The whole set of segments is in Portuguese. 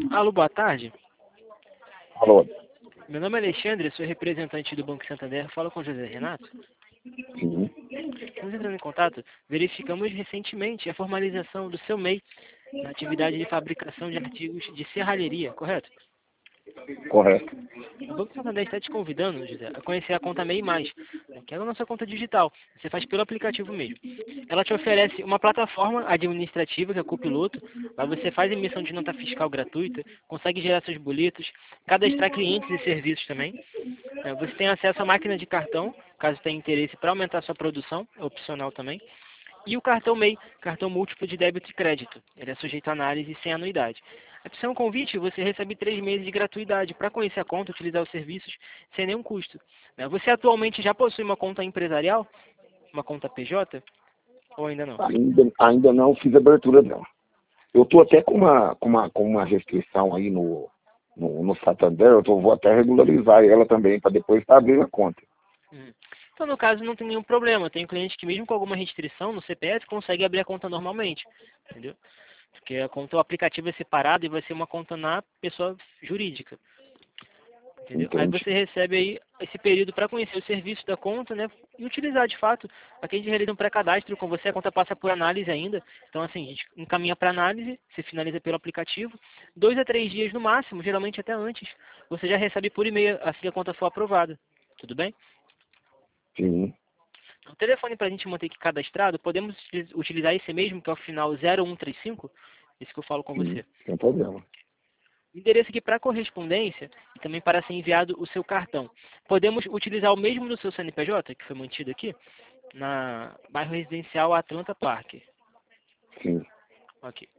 Alô, boa tarde. Alô? Meu nome é Alexandre, sou representante do Banco Santander. Falo com José Renato. Sim. Estamos entrando em contato. Verificamos recentemente a formalização do seu MEI na atividade de fabricação de artigos de serralheria, correto? Correto. O Banco Santander está te convidando, José, a conhecer a conta MEI+, que é a nossa conta digital. Você faz pelo aplicativo mesmo. Ela te oferece uma plataforma administrativa, que é o Copiloto. Lá você faz emissão de nota fiscal gratuita, consegue gerar seus boletos, cadastrar clientes e serviços também. Você tem acesso à máquina de cartão, caso tenha interesse para aumentar sua produção, é opcional também. E o cartão MEI, cartão múltiplo de débito e crédito. Ele é sujeito a análise sem anuidade. A opção convite, você recebe 3 meses de gratuidade para conhecer a conta, utilizar os serviços sem nenhum custo. Você atualmente já possui uma conta empresarial? Uma conta PJ? Ou ainda não? Ainda não fiz a abertura dela. Eu estou até com uma restrição aí no Santander, vou até regularizar ela também, para depois estar abrindo a conta. Então, no caso, não tem nenhum problema. Tem cliente que, mesmo com alguma restrição no CPF, consegue abrir a conta normalmente. Entendeu? Porque a conta, o aplicativo é separado e vai ser uma conta na pessoa jurídica. Entendeu? Aí Entende? você recebe aí esse período para conhecer o serviço da conta, né? E utilizar de fato. Aqui a gente realiza um pré-cadastro com você, a conta passa por análise ainda. Então, assim, a gente encaminha para análise, se finaliza pelo aplicativo. 2 a 3 dias no máximo, geralmente até antes. Você já recebe por e-mail assim que a conta for aprovada. Tudo bem? Sim. O telefone para a gente manter aqui cadastrado, podemos utilizar esse mesmo, que é o final 0135, esse que eu falo com Sim, você. sem problema. Endereço aqui para correspondência e também para ser enviado o seu cartão. Podemos utilizar o mesmo do seu CNPJ, que foi mantido aqui, na bairro residencial Atlanta Park. Sim. Ok.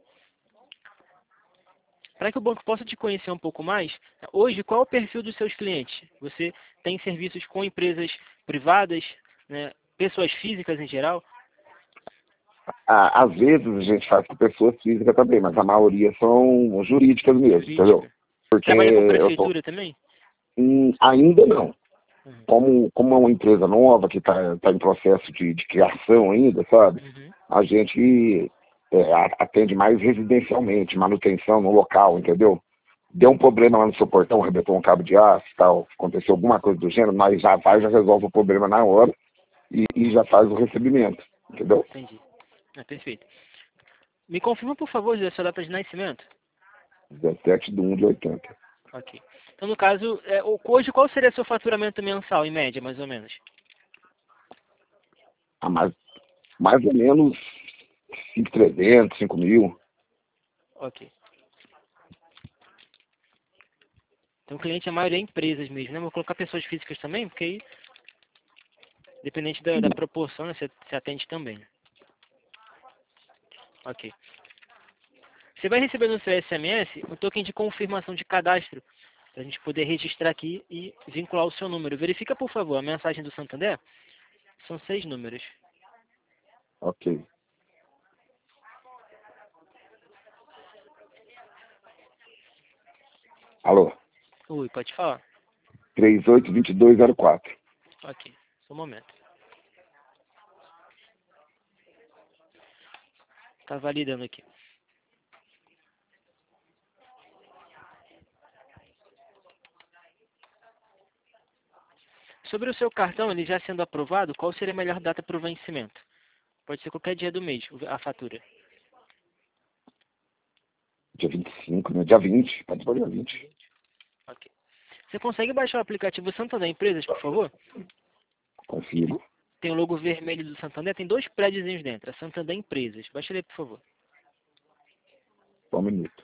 Para que o banco possa te conhecer um pouco mais, hoje, qual é o perfil dos seus clientes? Você tem serviços com empresas privadas, né, pessoas físicas em geral? Às vezes a gente faz com pessoas físicas também, mas a maioria são jurídicas mesmo, entendeu? Jurídica. Porque Trabalha com eu tô. prefeitura também? Ainda não. Uhum. Como é uma empresa nova que está em processo de criação ainda, sabe? Uhum. A gente atende mais residencialmente, manutenção no local, entendeu? Deu um problema lá no seu portão, arrebentou um cabo de aço e tal, aconteceu alguma coisa do gênero, mas já vai, já resolve o problema na hora e já faz o recebimento, entendeu? Entendi. Perfeito. Me confirma, por favor, a sua data de nascimento. 17/1/80. Ok. Então, no caso, hoje, qual seria seu faturamento mensal, em média, mais ou menos? Mais ou menos 5.300, 5.000. Ok. Então, o cliente, a maioria é empresas mesmo, né? Vou colocar pessoas físicas também, porque aí, dependente da proporção, né, você atende também. Né? Ok. Você vai receber no seu SMS um token de confirmação de cadastro, para a gente poder registrar aqui e vincular o seu número. Verifica, por favor, a mensagem do Santander. São 6 números. Ok. Alô? Ui, pode falar? 382204. Ok, só um momento. Tá validando aqui. Sobre o seu cartão, ele já sendo aprovado, qual seria a melhor data para o vencimento? Pode ser qualquer dia do mês, a fatura. Dia 25, né? Dia 20. Pode ser dia 20. Ok. Você consegue baixar o aplicativo Santander Empresas, por favor? Consigo. Tem o logo vermelho do Santander, tem 2 prédiozinhos dentro, a Santander Empresas. Baixa ele, por favor. Só um minuto.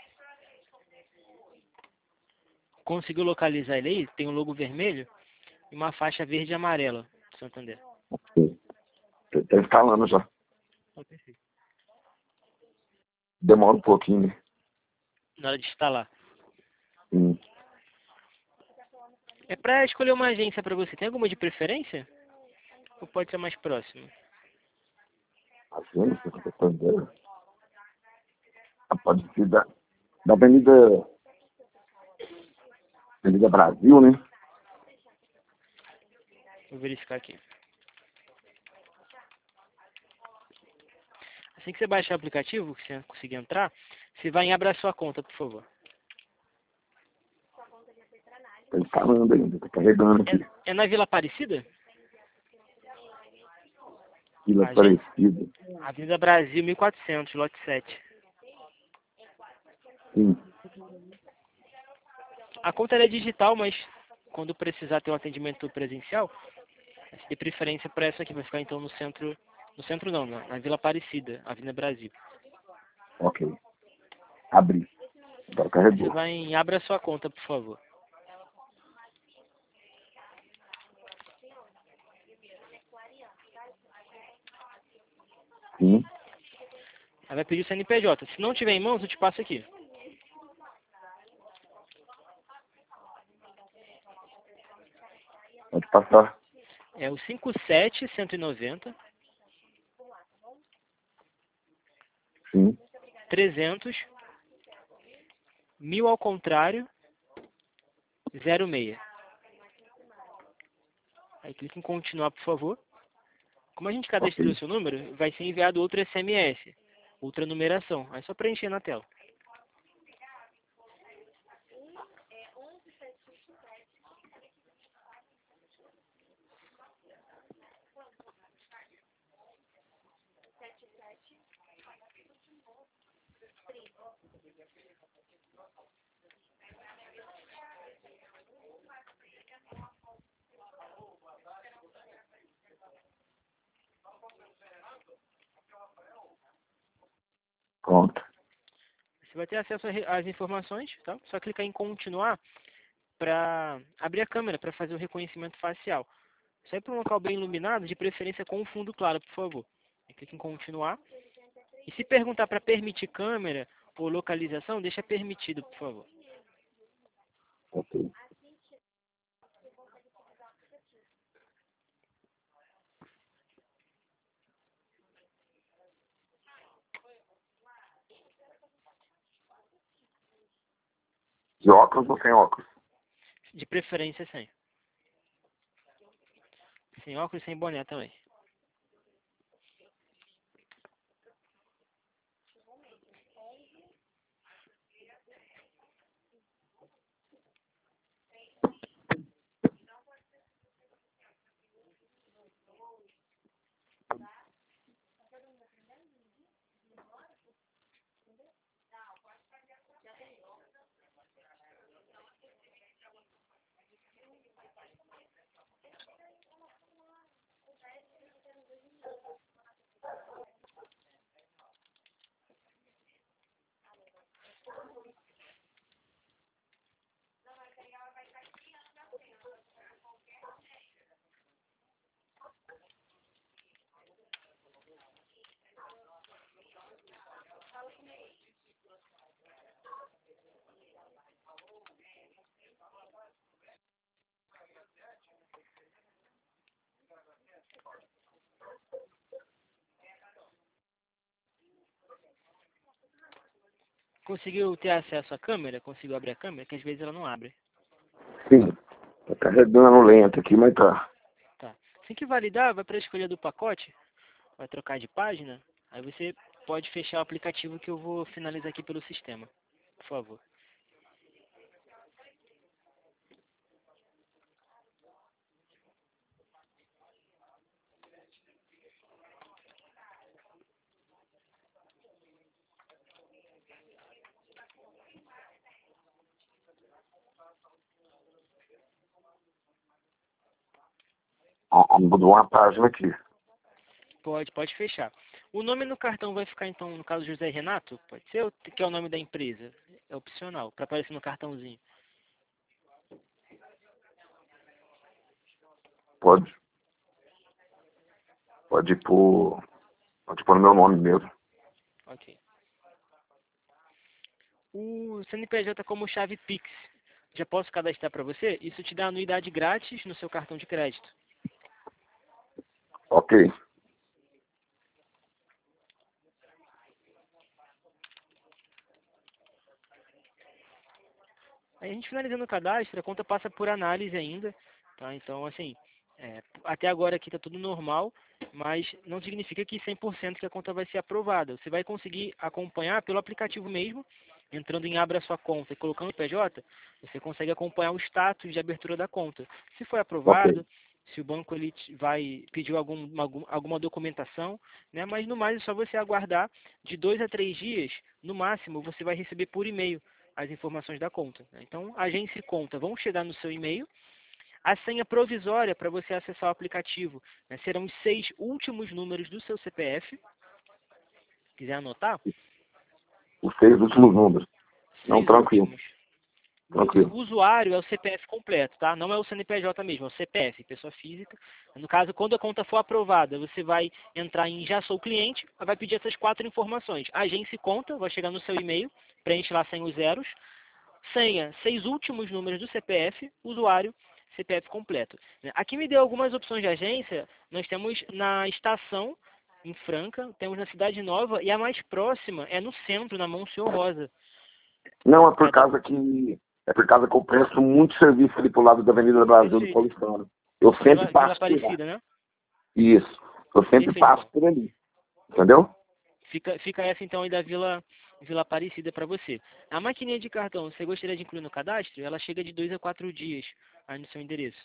Conseguiu localizar ele aí? Tem o logo vermelho. e uma faixa verde e amarela, Santander. Ok. Tá instalando já. Oh, perfeito. Demora um pouquinho, né? Na hora de instalar. Sim. É para escolher uma agência para você. Tem alguma de preferência? Ou pode ser mais próximo? Assim, você tá entendendo? Pode ser da Avenida Brasil, né? Vou verificar aqui. Assim que você baixar o aplicativo, que você conseguir entrar, você vai em abra a sua conta, por favor. Tá instalando ainda, tá carregando aqui. É na Vila Aparecida? Vila Aparecida. Avenida Brasil, 1400, lote 7. Sim. A conta ela é digital, mas quando precisar ter um atendimento presencial, de preferência para essa aqui, vai ficar então no centro não, na Vila Aparecida, Avenida Brasil. Ok. Abri. Agora Você carregou. vai em abra a sua conta, por favor. Sim. Aí vai pedir o CNPJ. Se não tiver em mãos, eu te passo aqui. Pode passar. É o 57190 Sim. 300 1000 ao contrário 06. Aí clica em continuar, por favor. Como a gente cadastrou o Ok. seu número, vai ser enviado outro SMS, outra numeração. Aí é só preencher na tela. Pronto. Você vai ter acesso às informações, tá? Só clicar em continuar para abrir a câmera para fazer o reconhecimento facial. Sai para um local bem iluminado, de preferência com um fundo claro, por favor. Aí clica em continuar. E se perguntar para permitir câmera ou localização, deixa permitido, por favor. Ok. De óculos ou sem óculos? De preferência sem. Sem óculos e sem boné também. Conseguiu ter acesso à câmera? Conseguiu abrir a câmera? Que às vezes ela não abre. Sim. Tá carregando lento aqui, mas tá. Tá. Assim que validar, vai para a escolha do pacote. Vai trocar de página. Aí você pode fechar o aplicativo que eu vou finalizar aqui pelo sistema. Por favor. Mudou uma página aqui. Pode fechar. O nome no cartão vai ficar, então, no caso José Renato? Pode ser, ou que é o nome da empresa? É opcional, para aparecer no cartãozinho. Pode. Pode pôr no meu nome mesmo. Ok. O CNPJ como chave Pix, já posso cadastrar para você? Isso te dá anuidade grátis no seu cartão de crédito. Ok. Aí a gente finalizando o cadastro, a conta passa por análise ainda, tá? Então, assim, até agora aqui está tudo normal, mas não significa que 100% que a conta vai ser aprovada. Você vai conseguir acompanhar pelo aplicativo mesmo, entrando em Abra Sua Conta e colocando o PJ, você consegue acompanhar o status de abertura da conta. Se foi Ok. aprovado, se o banco ele vai pedir alguma documentação, né? Mas no mais é só você aguardar de 2 a 3 dias, no máximo, você vai receber por e-mail as informações da conta, né? Então, agência e conta vão chegar no seu e-mail. A senha provisória para você acessar o aplicativo, né, serão os 6 últimos números do seu CPF. Quiser anotar? Os 6 últimos números. Não, 6 tranquilo. últimos. Beleza. Tranquilo. O usuário é o CPF completo, tá? Não é o CNPJ mesmo, é o CPF, pessoa física. No caso, quando a conta for aprovada, você vai entrar em Já Sou Cliente, vai pedir essas 4 informações. Agência e conta, vai chegar no seu e-mail, preenche lá sem os zeros. Senha, 6 últimos números do CPF, usuário, CPF completo. Aqui me deu algumas opções de agência. Nós temos na estação, em Franca, temos na Cidade Nova, e a mais próxima é no centro, na Monsenhor Rosa. Não, é por causa que eu presto muito serviço ali pro lado da Avenida Brasil do Perfeito. Paulistano. Eu sempre Vila passo por lá. Aparecida, né? Isso. Eu sempre Perfeito, passo então. por ali. Entendeu? Fica essa então aí da Vila Aparecida para você. A maquininha de cartão, você gostaria de incluir no cadastro? Ela chega de 2 a 4 dias aí no seu endereço.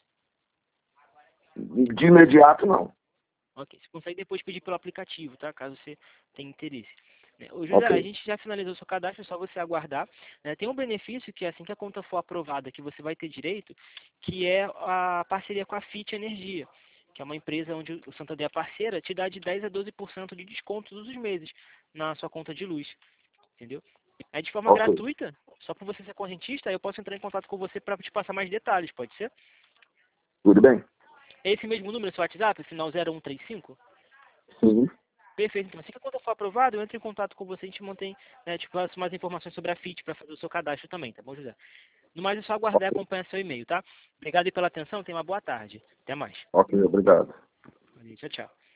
De imediato, não. Ok, você consegue depois pedir pelo aplicativo, tá? Caso você tenha interesse. Ô, José, Ok. a gente já finalizou o seu cadastro, é só você aguardar. Tem um benefício que assim que a conta for aprovada, que você vai ter direito, que é a parceria com a FIT Energia, que é uma empresa onde o Santander é parceira, te dá de 10 a 12% de desconto todos os meses na sua conta de luz, entendeu? É de forma Ok. gratuita, só por você ser correntista, eu posso entrar em contato com você para te passar mais detalhes, pode ser? Tudo bem? Esse mesmo número, seu WhatsApp, final 0135? Sim. Perfeito. Então, assim que a conta for aprovada, eu entro em contato com você, a gente mantém, né, te passo mais informações sobre a FIT para fazer o seu cadastro também, tá bom, José? No mais, é só aguardar e Ok. acompanhar seu e-mail, tá? Obrigado aí pela atenção, tenha uma boa tarde. Até mais. Ok, obrigado. Valeu, tchau, tchau.